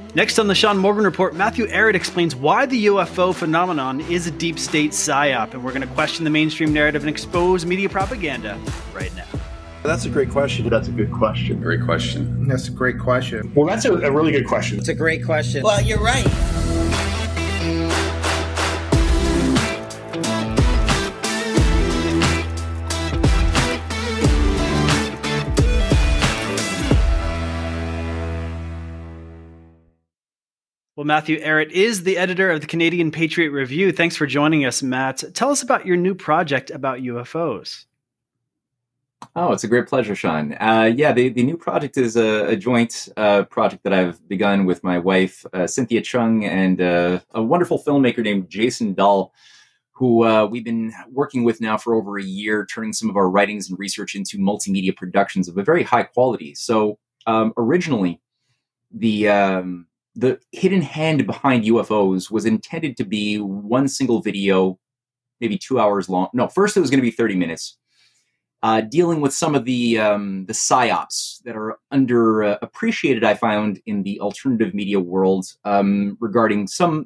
Next on the Sean Morgan Report, Matthew Ehret explains why the UFO phenomenon is a deep state psyop, and we're going to question the mainstream narrative and expose media propaganda right now. That's a great question. That's a good question. Great question. That's a great question. Well, that's a really good question. It's a great question. Well, you're right. Well, Matthew Ehret is the editor of the Canadian Patriot Review. Thanks for joining us, Matt. Tell us about your new project about UFOs. Oh, it's a great pleasure, Sean. The new project is a joint project that I've begun with my wife, Cynthia Chung, and a wonderful filmmaker named Jason Dahl, who we've been working with now for over a year, turning some of our writings and research into multimedia productions of a very high quality. So originally, the hidden hand behind UFOs was intended to be one single video, maybe 2 hours long. No, first it was going to be 30 minutes, dealing with some of the psyops that are underappreciated, I found, in the alternative media world, regarding some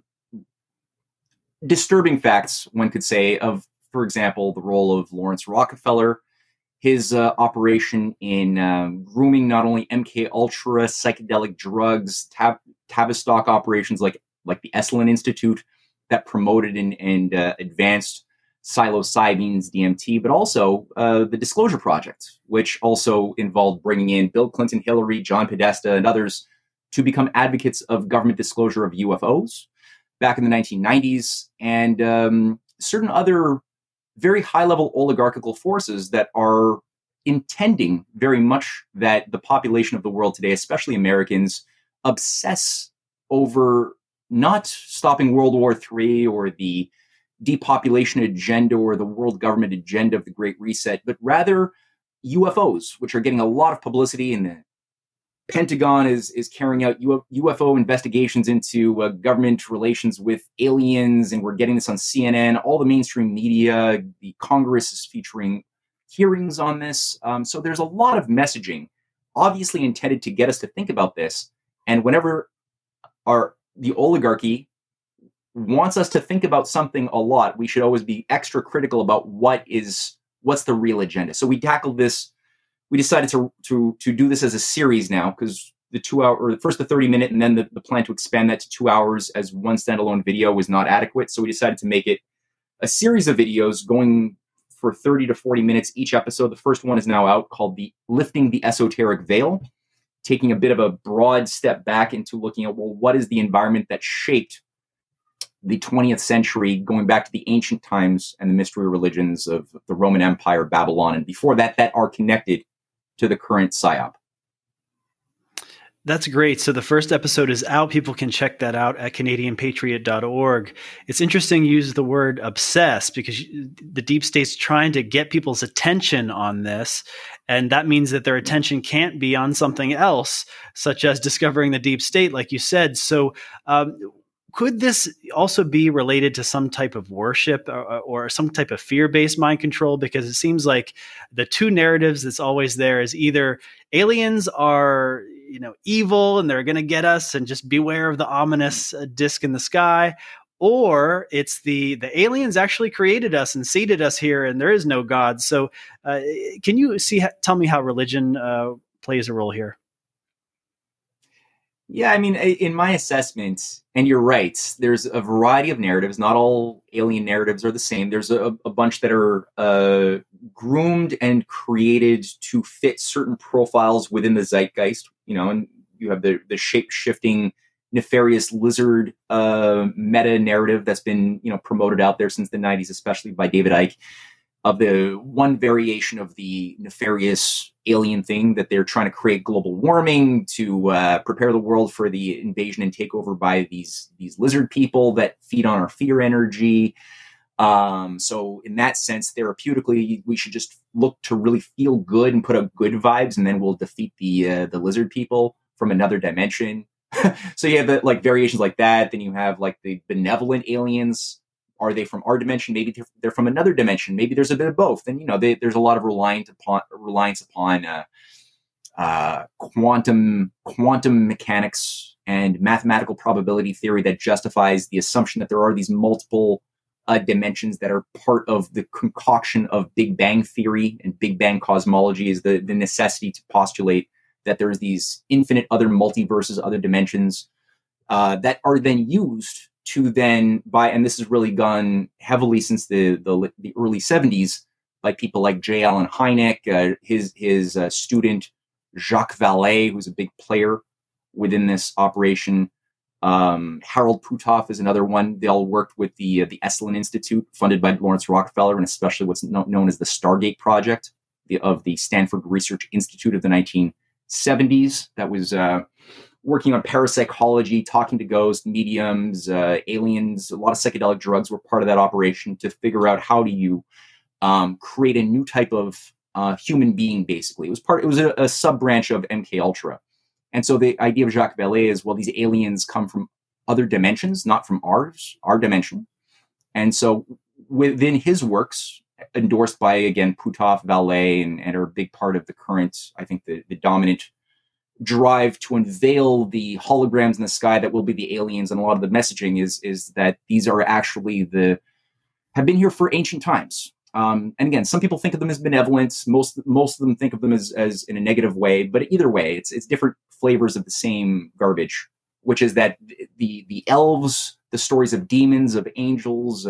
disturbing facts, one could say, of, for example, the role of Lawrence Rockefeller, his operation in grooming not only MK Ultra, psychedelic drugs, Tavistock operations like the Esalen Institute that promoted and advanced psilocybins, DMT, but also the Disclosure Project, which also involved bringing in Bill Clinton, Hillary, John Podesta, and others to become advocates of government disclosure of UFOs back in the 1990s, and certain other very high-level oligarchical forces that are intending very much that the population of the world today, especially Americans, obsess over not stopping World War III or the depopulation agenda or the world government agenda of the Great Reset, but rather UFOs, which are getting a lot of publicity, and the Pentagon is carrying out UFO investigations into government relations with aliens, and we're getting this on CNN, all the mainstream media, the Congress is featuring hearings on this. So there's a lot of messaging, obviously intended to get us to think about this. And whenever the oligarchy wants us to think about something a lot, we should always be extra critical about what's the real agenda. So we tackled this. We decided to do this as a series now, because the 2 hour, or first the 30-minute, and then the plan to expand that to 2 hours as one standalone video was not adequate. So we decided to make it a series of videos going for 30 to 40 minutes each episode. The first one is now out, called Lifting the Esoteric Veil, taking a bit of a broad step back into looking at, well, what is the environment that shaped the 20th century, going back to the ancient times and the mystery religions of the Roman Empire, Babylon, and before that are connected to the current psyop. That's great. So the first episode is out. People can check that out at CanadianPatriot.org. It's interesting you use the word obsess, because the deep state's trying to get people's attention on this. And that means that their attention can't be on something else, such as discovering the deep state, like you said. So could this also be related to some type of worship or some type of fear-based mind control? Because it seems like the two narratives that's always there is either aliens are, evil and they're going to get us, and just beware of the ominous disc in the sky, or it's the aliens actually created us and seated us here, and there is no God. So can you tell me how religion plays a role here? Yeah, I mean, in my assessment, and you're right, there's a variety of narratives. Not all alien narratives are the same. There's a bunch that are groomed and created to fit certain profiles within the zeitgeist, and you have the shape-shifting, nefarious lizard meta narrative that's been, promoted out there since the 90s, especially by David Icke, of the one variation of the nefarious alien thing that they're trying to create global warming to prepare the world for the invasion and takeover by these lizard people that feed on our fear energy. So in that sense, therapeutically, we should just look to really feel good and put up good vibes, and then we'll defeat the lizard people from another dimension. So you have variations like that. Then you have the benevolent aliens. Are they from our dimension? Maybe they're from another dimension. Maybe there's a bit of both. And there's a lot of reliance upon quantum mechanics and mathematical probability theory that justifies the assumption that there are these multiple dimensions that are part of the concoction of Big Bang theory, and Big Bang cosmology is the necessity to postulate that there's these infinite other multiverses, other dimensions that are then used to then and this has really gone heavily since the early 70s by people like J. Allen Hynek, his student Jacques Vallée, who's a big player within this operation. Harold Puthoff is another one. They all worked with the Esalen Institute, funded by Lawrence Rockefeller, and especially what's known as the Stargate Project of the Stanford Research Institute of the 1970s. That was working on parapsychology, talking to ghosts, mediums, aliens. A lot of psychedelic drugs were part of that operation to figure out how do you create a new type of human being. Basically, it was a sub branch of MK Ultra. And so the idea of Jacques Vallée is, well, these aliens come from other dimensions, not from our dimension. And so within his works, endorsed by, again, Puthoff, Vallée, and are a big part of the current, I think, the dominant drive to unveil the holograms in the sky that will be the aliens. And a lot of the messaging is that these are actually have been here for ancient times. And again, some people think of them as benevolent. Most of them think of them as in a negative way. But either way, it's different flavors of the same garbage, which is that the elves, the stories of demons, of angels,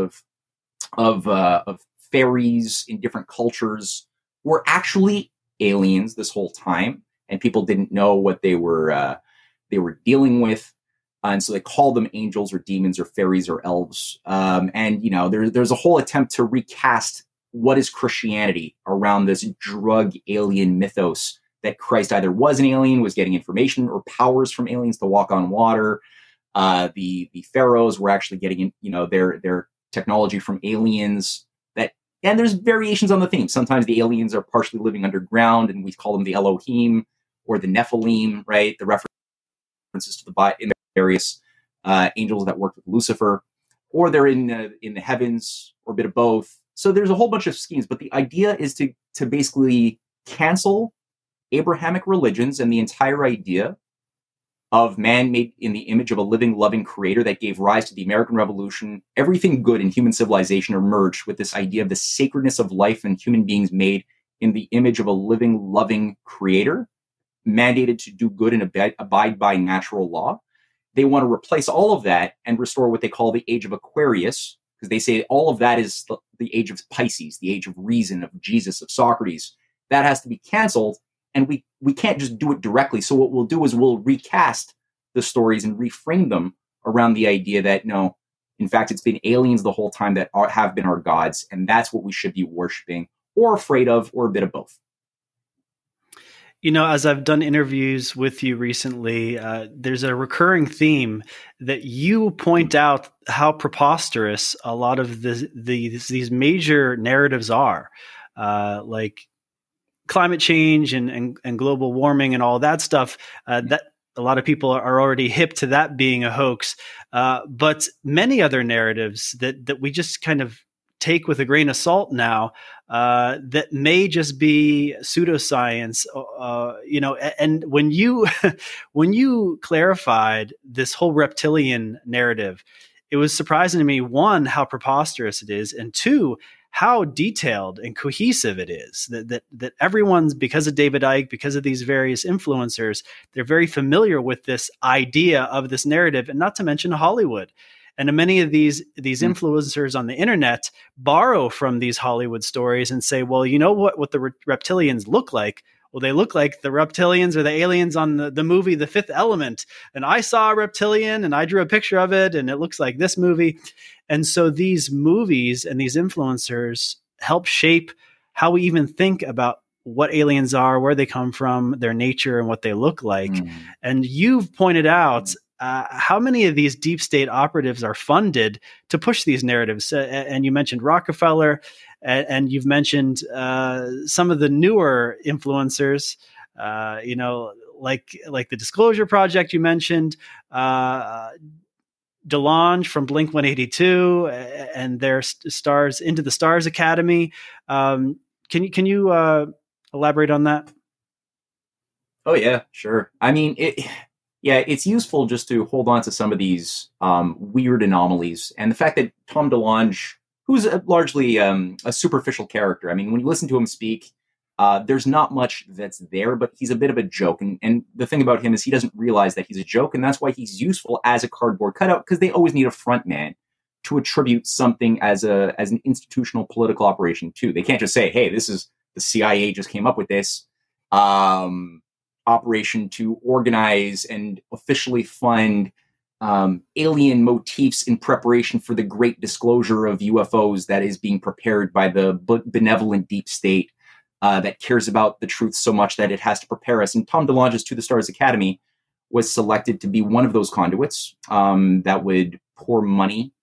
of fairies in different cultures were actually aliens this whole time, and people didn't know what they were dealing with. And so they call them angels or demons or fairies or elves. And there's a whole attempt to recast what is Christianity around this drug alien mythos that Christ either was an alien, was getting information or powers from aliens to walk on water. The pharaohs were actually getting their technology from aliens. And there's variations on the theme. Sometimes the aliens are partially living underground, and we call them the Elohim or the Nephilim, right? The references to the various angels that worked with Lucifer, or they're in the heavens, or a bit of both. So there's a whole bunch of schemes, but the idea is to basically cancel Abrahamic religions and the entire idea of man made in the image of a living, loving creator that gave rise to the American Revolution. Everything good in human civilization emerged with this idea of the sacredness of life and human beings made in the image of a living, loving creator, mandated to do good and abide by natural law. They want to replace all of that and restore what they call the age of Aquarius, because they say all of that is the age of Pisces, the age of reason, of Jesus, of Socrates. That has to be canceled, and we can't just do it directly. So what we'll do is we'll recast the stories and reframe them around the idea that, no, in fact, it's been aliens the whole time that have been our gods, and that's what we should be worshiping or afraid of, or a bit of both. As I've done interviews with you recently, there's a recurring theme that you point out how preposterous a lot of these major narratives are, like climate change and global warming and all that stuff. That a lot of people are already hip to that being a hoax, but many other narratives that we just kind of take with a grain of salt now, that may just be pseudoscience, and when you clarified this whole reptilian narrative, it was surprising to me, one, how preposterous it is, and two, how detailed and cohesive it is, that everyone's, because of David Icke, because of these various influencers, they're very familiar with this idea of this narrative, and not to mention Hollywood. And many of these influencers on the internet borrow from these Hollywood stories and say, well, you know what the reptilians look like? Well, they look like the reptilians or the aliens on the movie The Fifth Element. And I saw a reptilian and I drew a picture of it and it looks like this movie. And so these movies and these influencers help shape how we even think about what aliens are, where they come from, their nature, and what they look like. And you've pointed out how many of these deep state operatives are funded to push these narratives. And you mentioned Rockefeller, and you've mentioned some of the newer influencers, like the Disclosure Project you mentioned, DeLonge from Blink-182, and their stars Into the Stars Academy. Can you elaborate on that? Oh yeah, sure. I mean, Yeah, it's useful just to hold on to some of these weird anomalies. And the fact that Tom DeLonge, who's largely a superficial character, I mean, when you listen to him speak, there's not much that's there, but he's a bit of a joke. And the thing about him is he doesn't realize that he's a joke, and that's why he's useful as a cardboard cutout, because they always need a front man to attribute something as an institutional political operation too. They can't just say, hey, this is the CIA just came up with this operation to organize and officially fund alien motifs in preparation for the great disclosure of UFOs that is being prepared by the benevolent deep state that cares about the truth so much that it has to prepare us. And Tom DeLonge's To the Stars Academy was selected to be one of those conduits that would pour money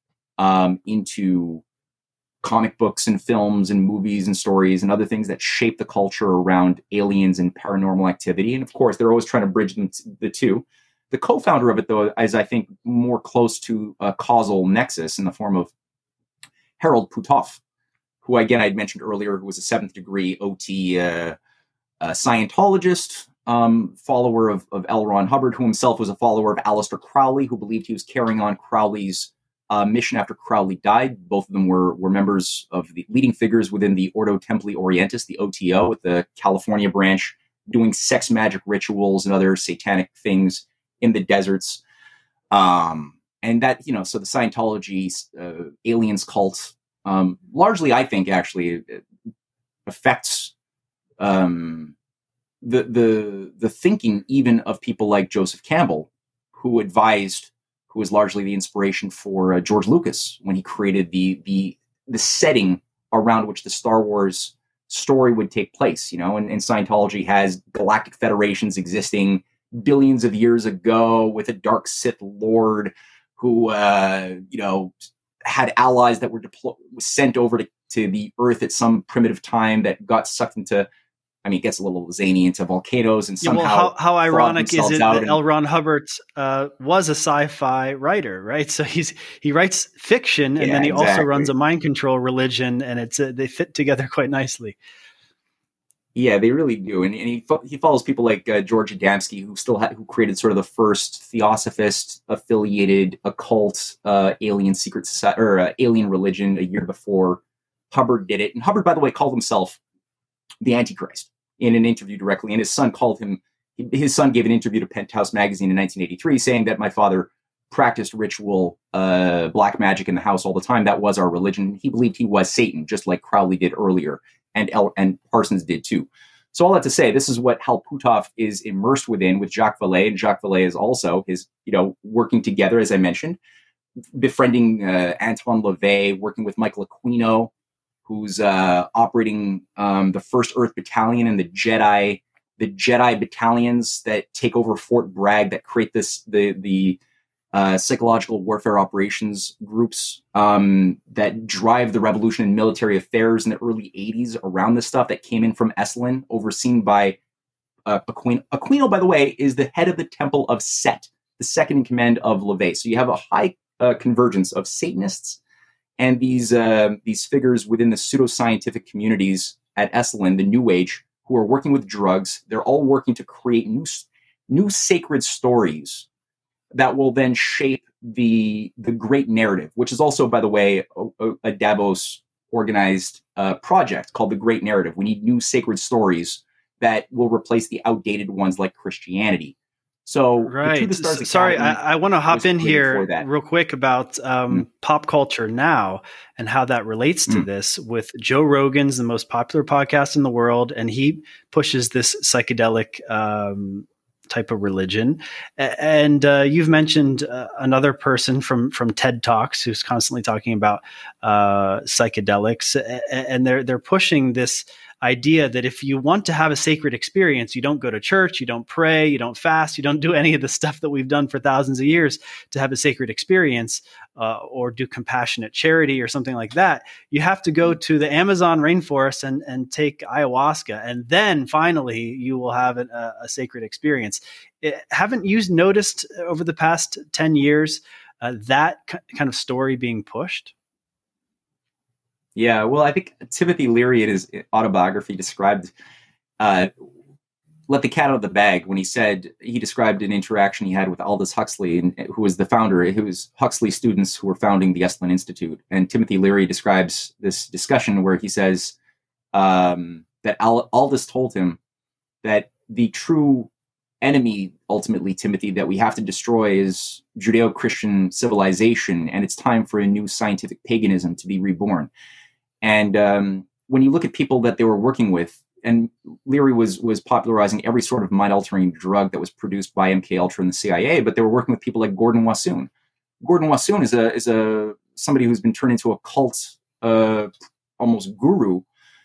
into comic books and films and movies and stories and other things that shape the culture around aliens and paranormal activity. And of course, they're always trying to bridge the two. The co-founder of it, though, is, I think, more close to a causal nexus in the form of Harold Puthoff, who, again, I'd mentioned earlier, who was a seventh degree OT Scientologist, follower of L. Ron Hubbard, who himself was a follower of Aleister Crowley, who believed he was carrying on Crowley's mission after Crowley died. Both of them were members of the leading figures within the Ordo Templi Orientis, the OTO, with the California branch, doing sex magic rituals and other satanic things in the deserts. And that, so the Scientology aliens cult, largely, I think, actually affects the thinking even of people like Joseph Campbell, who was largely the inspiration for George Lucas when he created the setting around which the Star Wars story would take place. And Scientology has galactic federations existing billions of years ago with a dark Sith Lord who, had allies that were sent over to the Earth at some primitive time that got sucked into. I mean, it gets a little zany into volcanoes and somehow. Well, how ironic is it that L. Ron Hubbard was a sci-fi writer, right? So he writes fiction, and then he also runs a mind control religion, and they fit together quite nicely. Yeah, they really do, and he follows people like George Adamski, who created sort of the first theosophist affiliated occult alien secret society or alien religion a year before Hubbard did it. And Hubbard, by the way, called himself the Antichrist in an interview directly, and his son gave an interview to Penthouse magazine in 1983 saying that my father practiced ritual black magic in the house all the time. That was our religion. He believed he was Satan, just like Crowley did earlier, and Parsons did too. So all that to say, this is what Hal Puthoff is immersed within with Jacques Vallée, and Jacques Vallée is also working together, as I mentioned, befriending Antoine LaVey, working with Michael Aquino, who's operating the First Earth Battalion and the Jedi battalions that take over Fort Bragg, that create the psychological warfare operations groups that drive the revolution in military affairs in the early 80s around this stuff that came in from Esalen, overseen by Aquino. Aquino, by the way, is the head of the Temple of Set, the second in command of LaVey. So you have a high convergence of Satanists and these figures within the pseudoscientific communities at Esalen, the New Age, who are working with drugs. They're all working to create new sacred stories that will then shape the great narrative, which is also, by the way, a Davos organized project called the Great Narrative. We need new sacred stories that will replace the outdated ones like Christianity. So, right. Sorry, I want to hop in here real quick about pop culture now and how that relates to this. With Joe Rogan's the most popular podcast in the world, and he pushes this psychedelic type of religion. And you've mentioned another person from TED Talks who's constantly talking about psychedelics, and they're pushing this idea that if you want to have a sacred experience, you don't go to church, you don't pray, you don't fast, you don't do any of the stuff that we've done for thousands of years to have a sacred experience, or do compassionate charity or something like that. You have to go to the Amazon rainforest and take ayahuasca, and then finally you will have a sacred experience. Haven't you noticed over the past 10 years that kind of story being pushed? Yeah, well, I think Timothy Leary in his autobiography described let the cat out of the bag when he described an interaction he had with Aldous Huxley, who was the founder. It was Huxley students who were founding the Esalen Institute. And Timothy Leary describes this discussion where he says that Aldous told him that the true enemy, ultimately, Timothy, that we have to destroy is Judeo-Christian civilization, and it's time for a new scientific paganism to be reborn. And when you look at people that they were working with, and Leary was popularizing every sort of mind-altering drug that was produced by MKUltra and the CIA, but they were working with people like Gordon Wassoon. Gordon Wassoon is somebody who's been turned into a cult, almost guru,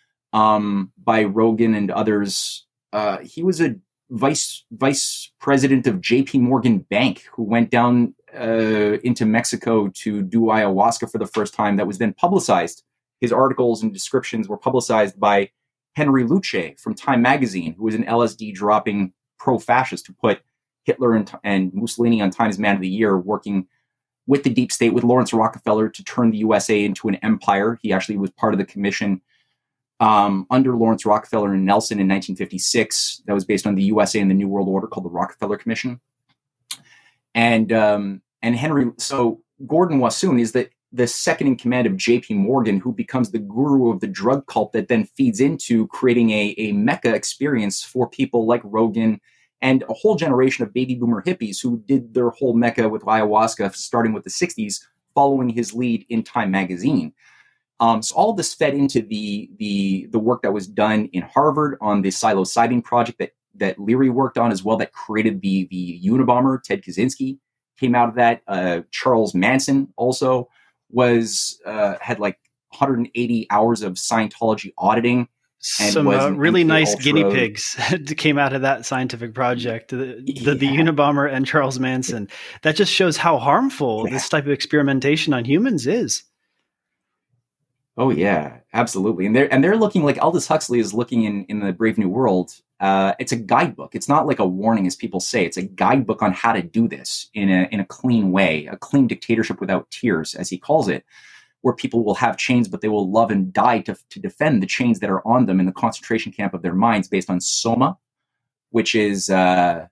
by Rogan and others. He was a vice president of JP Morgan Bank who went down into Mexico to do ayahuasca for the first time. That was then publicized. His articles and descriptions were publicized by Henry Luce from Time magazine, who was an LSD dropping pro-fascist who put Hitler and Mussolini on Time's Man of the Year, working with the deep state, with Lawrence Rockefeller, to turn the USA into an empire. He actually was part of the commission under Lawrence Rockefeller and Nelson in 1956. That was based on the USA and the New World Order, called the Rockefeller Commission. And so Gordon Wassoon is the second in command of JP Morgan, who becomes the guru of the drug cult that then feeds into creating a mecca experience for people like Rogan and a whole generation of baby boomer hippies who did their whole mecca with ayahuasca starting with the 60s, following his lead in Time magazine. So all this fed into the work that was done in Harvard on the psilocybin project that Leary worked on as well, that created the Unabomber. Ted Kaczynski came out of that. Charles Manson also had like 180 hours of Scientology auditing. And some really nice guinea pigs came out of that scientific project, the Unabomber and Charles Manson. That just shows how harmful this type of experimentation on humans is. Oh yeah, absolutely. And they're looking, like Aldous Huxley is looking in the Brave New World. It's a guidebook. It's not like a warning, as people say. It's a guidebook on how to do this in a clean way, a clean dictatorship without tears, as he calls it, where people will have chains, but they will love and die to defend the chains that are on them in the concentration camp of their minds, based on soma, which is a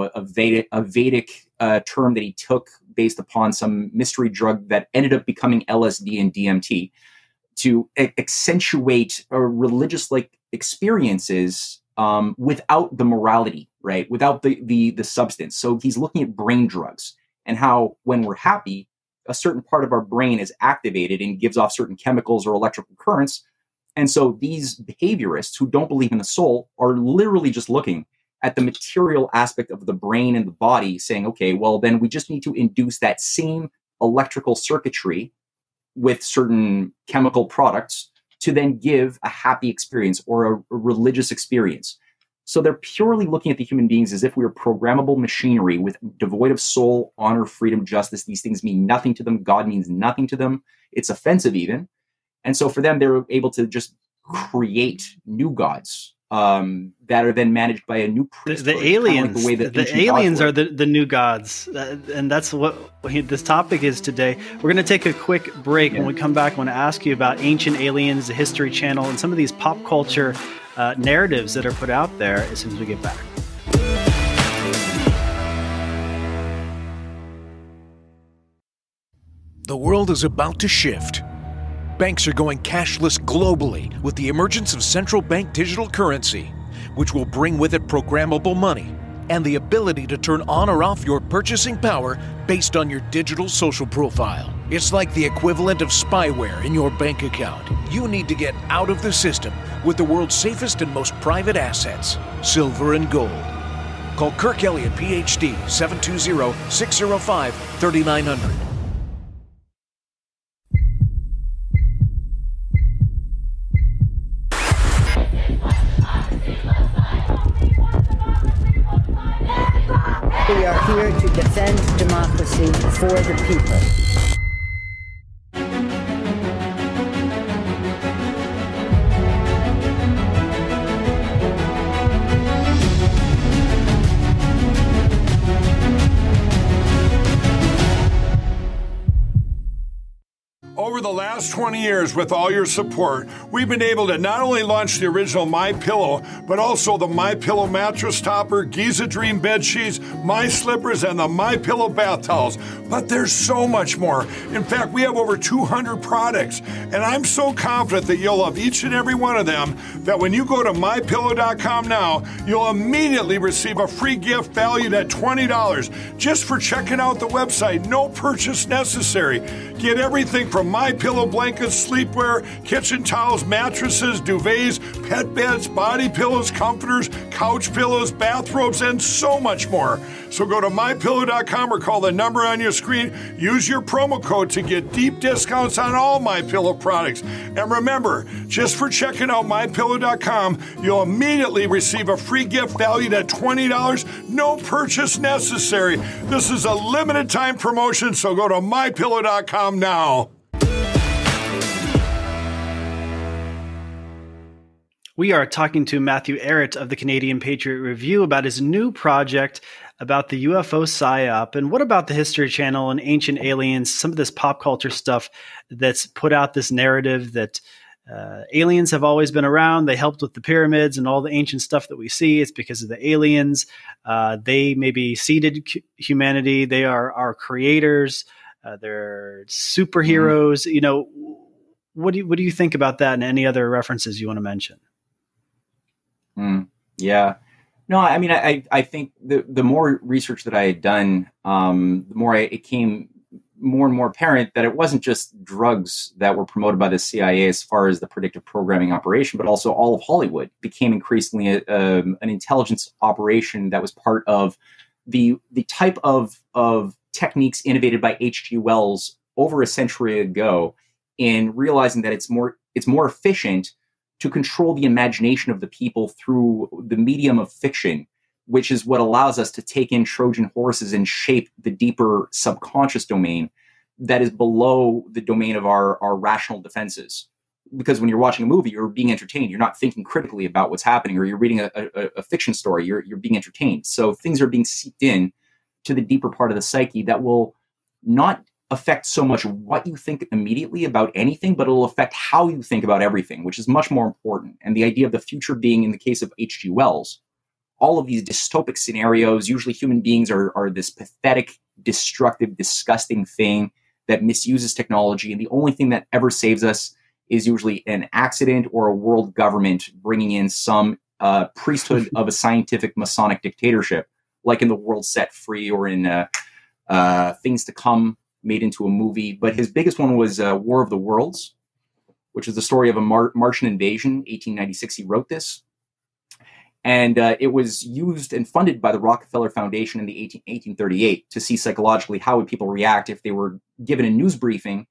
Vedic term that he took based upon some mystery drug that ended up becoming LSD and DMT, to accentuate religious-like experiences without the morality, right? Without the substance. So he's looking at brain drugs and how, when we're happy, a certain part of our brain is activated and gives off certain chemicals or electrical currents. And so these behaviorists who don't believe in the soul are literally just looking at the material aspect of the brain and the body, saying, okay, well, then we just need to induce that same electrical circuitry with certain chemical products to then give a happy experience or a religious experience. So they're purely looking at the human beings as if we were programmable machinery devoid of soul, honor, freedom, justice. These things mean nothing to them. God means nothing to them. It's offensive even. And so for them, they're able to just create new gods that are then managed by a new priesthood. The aliens, like the way that the aliens are the new gods. And that's what this topic is today. We're going to take a quick break. When we come back, I want to ask you about Ancient Aliens, the History Channel, and some of these pop culture narratives that are put out there as soon as we get back. The world is about to shift. Banks are going cashless globally with the emergence of central bank digital currency, which will bring with it programmable money and the ability to turn on or off your purchasing power based on your digital social profile. It's like the equivalent of spyware in your bank account. You need to get out of the system with the world's safest and most private assets, silver and gold. Call Kirk Elliott, PhD, 720-605-3900. We are here to defend democracy for the people. Over the last 20 years, with all your support, we've been able to not only launch the original MyPillow, but also the MyPillow mattress topper, Giza Dream bed sheets, My Slippers, and the MyPillow bath towels. But there's so much more. In fact, we have over 200 products, and I'm so confident that you'll love each and every one of them that when you go to MyPillow.com now, you'll immediately receive a free gift valued at $20 just for checking out the website. No purchase necessary. Get everything from MyPillow blankets, sleepwear, kitchen towels, mattresses, duvets, pet beds, body pillows, comforters, couch pillows, bathrobes, and so much more. So go to MyPillow.com or call the number on your screen. Use your promo code to get deep discounts on all MyPillow products. And remember, just for checking out MyPillow.com, you'll immediately receive a free gift valued at $20. No purchase necessary. This is a limited time promotion, so go to MyPillow.com now. We are talking to Matthew Ehret of the Canadian Patriot Review about his new project about the UFO PSYOP. And what about the History Channel and Ancient Aliens, some of this pop culture stuff that's put out this narrative that aliens have always been around. They helped with the pyramids and all the ancient stuff that we see. It's because of the aliens. They maybe seeded humanity. They are our creators. They're superheroes. You know, what do you think about that and any other references you want to mention? Yeah. No, I mean, I think the more research that I had done, the more it became more and more apparent that it wasn't just drugs that were promoted by the CIA as far as the predictive programming operation, but also all of Hollywood became increasingly an intelligence operation that was part of the type of techniques innovated by H.G. Wells over a century ago, in realizing that it's more efficient to control the imagination of the people through the medium of fiction, which is what allows us to take in Trojan horses and shape the deeper subconscious domain that is below the domain of our rational defenses. Because when you're watching a movie, you're being entertained. You're not thinking critically about what's happening, or you're reading a fiction story. You're being entertained. So things are being seeped in to the deeper part of the psyche that will not affect so much what you think immediately about anything, but it'll affect how you think about everything, which is much more important. And the idea of the future being, in the case of H.G. Wells, all of these dystopic scenarios, usually human beings are this pathetic, destructive, disgusting thing that misuses technology. And the only thing that ever saves us is usually an accident or a world government bringing in some priesthood of a scientific Masonic dictatorship, like in The World Set Free or in Things to Come, made into a movie. But his biggest one was War of the Worlds, which is the story of a Martian invasion. 1896, he wrote this. And it was used and funded by the Rockefeller Foundation in the 1838 to see psychologically how would people react if they were given a news briefing,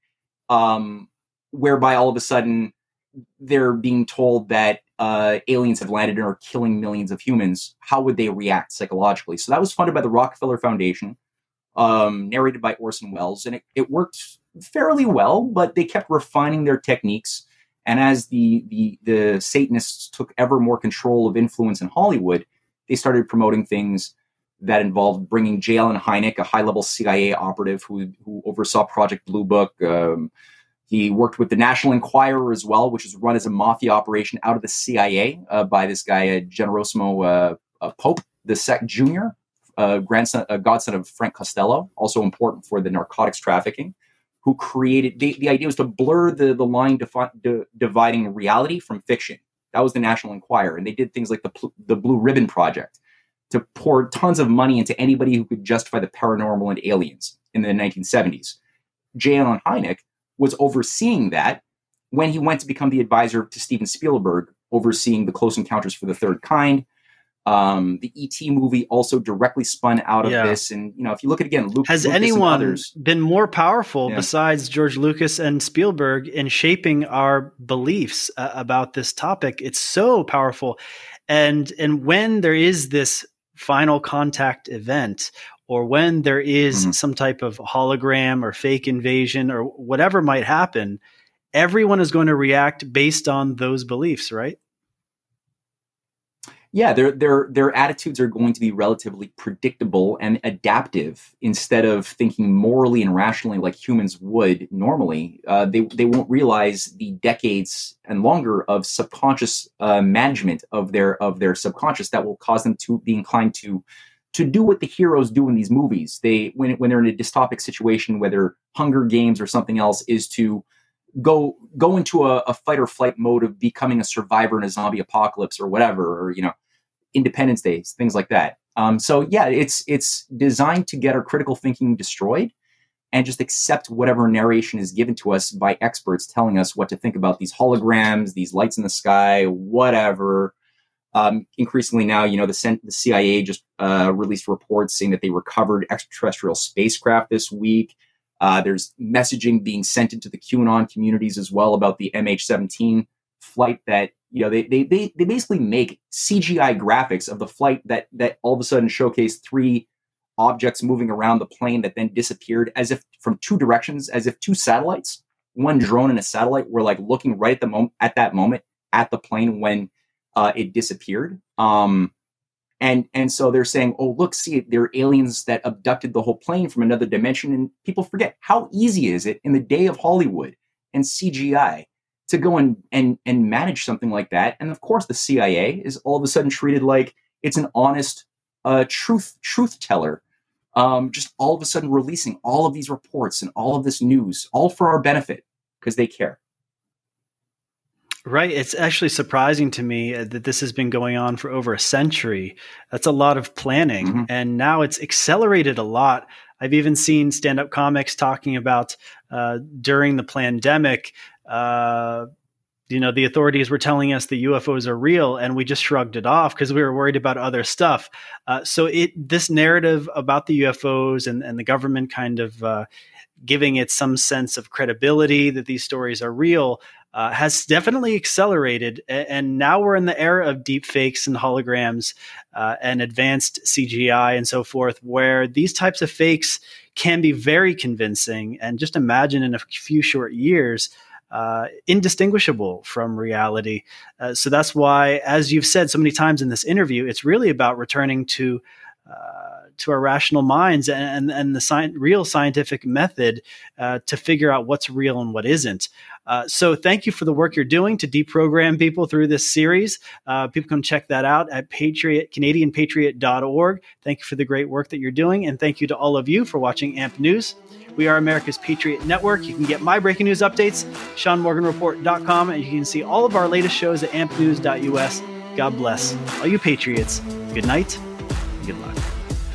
whereby all of a sudden they're being told that aliens have landed and are killing millions of humans. How would they react psychologically? So that was funded by the Rockefeller Foundation, narrated by Orson Welles, and it worked fairly well, but they kept refining their techniques. And as the Satanists took ever more control of influence in Hollywood, they started promoting things that involved bringing J. Allen Hynek, a high-level CIA operative who oversaw Project Blue Book. He worked with the National Enquirer as well, which is run as a mafia operation out of the CIA by this guy, Generosimo Pope Jr., godson of Frank Costello, also important for the narcotics trafficking, who created, the idea was to blur the line dividing reality from fiction. That was the National Enquirer. And they did things like the Blue Ribbon Project to pour tons of money into anybody who could justify the paranormal and aliens in the 1970s. J. Allen Hynek was overseeing that when he went to become the advisor to Steven Spielberg, overseeing the Close Encounters for the Third Kind. The E.T. movie also directly spun out of this. And, if you look at, again, Has Lucas anyone and others, been more powerful besides George Lucas and Spielberg in shaping our beliefs about this topic? It's so powerful. And when there is this final contact event, or when there is some type of hologram or fake invasion or whatever might happen, everyone is going to react based on those beliefs, right? Yeah, their attitudes are going to be relatively predictable and adaptive instead of thinking morally and rationally like humans would normally. They won't realize the decades and longer of subconscious management of their subconscious that will cause them to be inclined to do what the heroes do in these movies. When they're in a dystopic situation, whether Hunger Games or something else, is to go into a fight or flight mode of becoming a survivor in a zombie apocalypse or whatever, or Independence Day, things like that. So yeah, it's designed to get our critical thinking destroyed and just accept whatever narration is given to us by experts telling us what to think about these holograms, these lights in the sky, whatever. Increasingly now, the CIA just released reports saying that they recovered extraterrestrial spacecraft this week. There's messaging being sent into the QAnon communities as well about the MH17 flight that, they basically make CGI graphics of the flight that all of a sudden showcased 3 objects moving around the plane that then disappeared as if from 2 directions, as if 2 satellites, one drone and a satellite, were like looking right at that moment at the plane when it disappeared. And so they're saying, oh, look, see, there are aliens that abducted the whole plane from another dimension. And people forget how easy is it in the day of Hollywood and CGI to go and manage something like that. And of course, the CIA is all of a sudden treated like it's an honest truth teller, just all of a sudden releasing all of these reports and all of this news, all for our benefit because they care. Right. It's actually surprising to me that this has been going on for over a century. That's a lot of planning. Mm-hmm. And now it's accelerated a lot. I've even seen stand-up comics talking about during the pandemic, the authorities were telling us the UFOs are real, and we just shrugged it off because we were worried about other stuff. So this narrative about the UFOs and the government kind of giving it some sense of credibility that these stories are real has definitely accelerated. And now we're in the era of deep fakes and holograms and advanced CGI and so forth, where these types of fakes can be very convincing. And just imagine in a few short years, indistinguishable from reality. So that's why, as you've said so many times in this interview, it's really about returning to our rational minds and the real scientific method to figure out what's real and what isn't. So thank you for the work you're doing to deprogram people through this series. People can check that out at CanadianPatriot.org. Thank you for the great work that you're doing. And thank you to all of you for watching AMP News. We are America's Patriot Network. You can get my breaking news updates, SeanMorganReport.com, and you can see all of our latest shows at ampnews.us. God bless all you patriots. Good night and good luck.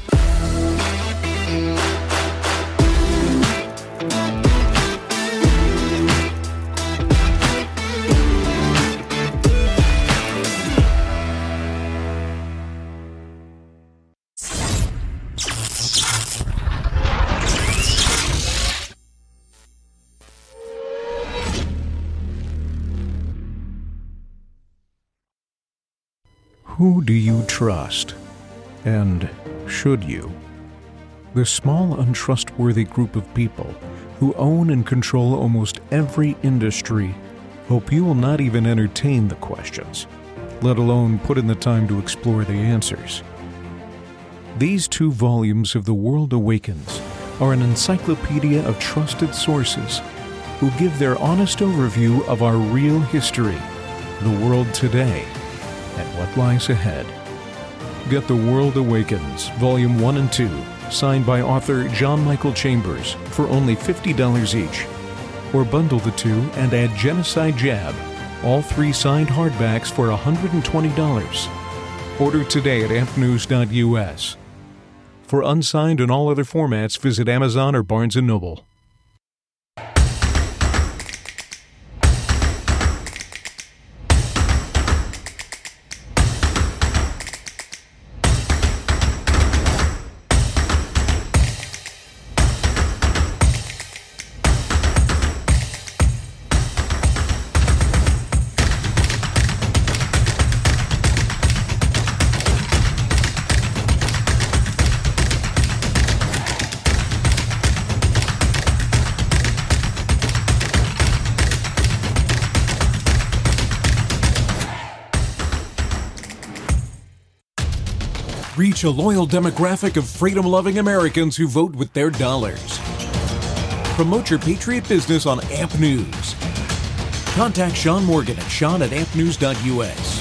Who do you trust? And should you? The small, untrustworthy group of people who own and control almost every industry hope you will not even entertain the questions, let alone put in the time to explore the answers. These 2 volumes of The World Awakens are an encyclopedia of trusted sources who give their honest overview of our real history, the world today, and what lies ahead. Get The World Awakens, Volume 1 and 2, signed by author John Michael Chambers for only $50 each. Or bundle the 2 and add Genocide Jab, all 3 signed hardbacks for $120. Order today at ampnews.us. For unsigned and all other formats, visit Amazon or Barnes & Noble. Reach a loyal demographic of freedom-loving Americans who vote with their dollars. Promote your Patriot business on AMP News. Contact Sean Morgan at sean@ampnews.us.